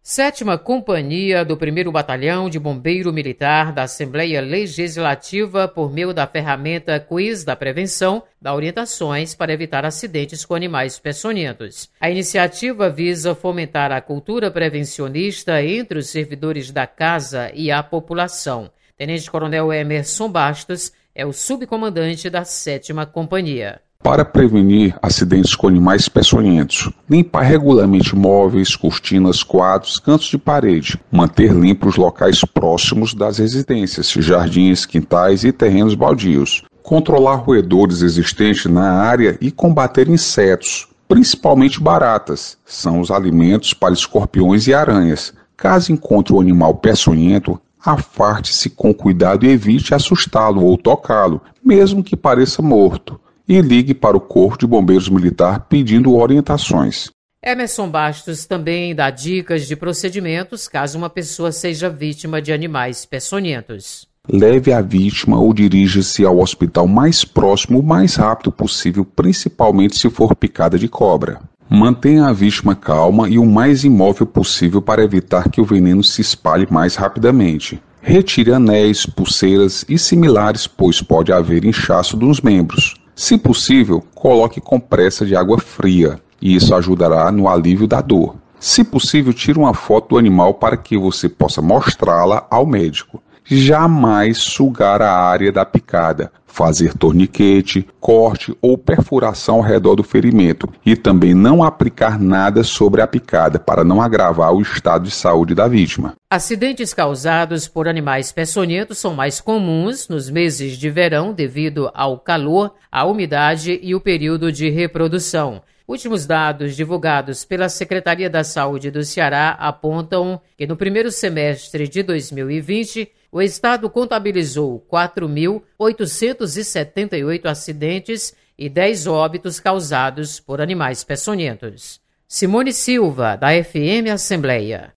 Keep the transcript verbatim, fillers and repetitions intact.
Sétima Companhia do primeiro Batalhão de Bombeiro Militar da Assembleia Legislativa, por meio da ferramenta Quiz da Prevenção, dá orientações para evitar acidentes com animais peçonhentos. A iniciativa visa fomentar a cultura prevencionista entre os servidores da casa e a população. Tenente-Coronel Emerson Bastos é o subcomandante da Sétima Companhia. Para prevenir acidentes com animais peçonhentos, limpar regularmente móveis, cortinas, quadros, cantos de parede, manter limpos os locais próximos das residências, jardins, quintais e terrenos baldios, controlar roedores existentes na área e combater insetos, principalmente baratas, são os alimentos para escorpiões e aranhas. Caso encontre um animal peçonhento, afaste-se com cuidado e evite assustá-lo ou tocá-lo, mesmo que pareça morto. E ligue para o Corpo de Bombeiros Militar pedindo orientações. Emerson Bastos também dá dicas de procedimentos caso uma pessoa seja vítima de animais peçonhentos. Leve a vítima ou dirija-se ao hospital mais próximo o mais rápido possível, principalmente se for picada de cobra. Mantenha a vítima calma e o mais imóvel possível para evitar que o veneno se espalhe mais rapidamente. Retire anéis, pulseiras e similares, pois pode haver inchaço dos membros. Se possível, coloque compressa de água fria, e isso ajudará no alívio da dor. Se possível, tire uma foto do animal para que você possa mostrá-la ao médico. Jamais sugar a área da picada, fazer torniquete, corte ou perfuração ao redor do ferimento e também não aplicar nada sobre a picada para não agravar o estado de saúde da vítima. Acidentes causados por animais peçonhentos são mais comuns nos meses de verão devido ao calor, à umidade e o período de reprodução. Últimos dados divulgados pela Secretaria da Saúde do Ceará apontam que no primeiro semestre de dois mil e vinte, o estado contabilizou quatro mil oitocentos e setenta e oito acidentes e dez óbitos causados por animais peçonhentos. Simone Silva, da F M Assembleia.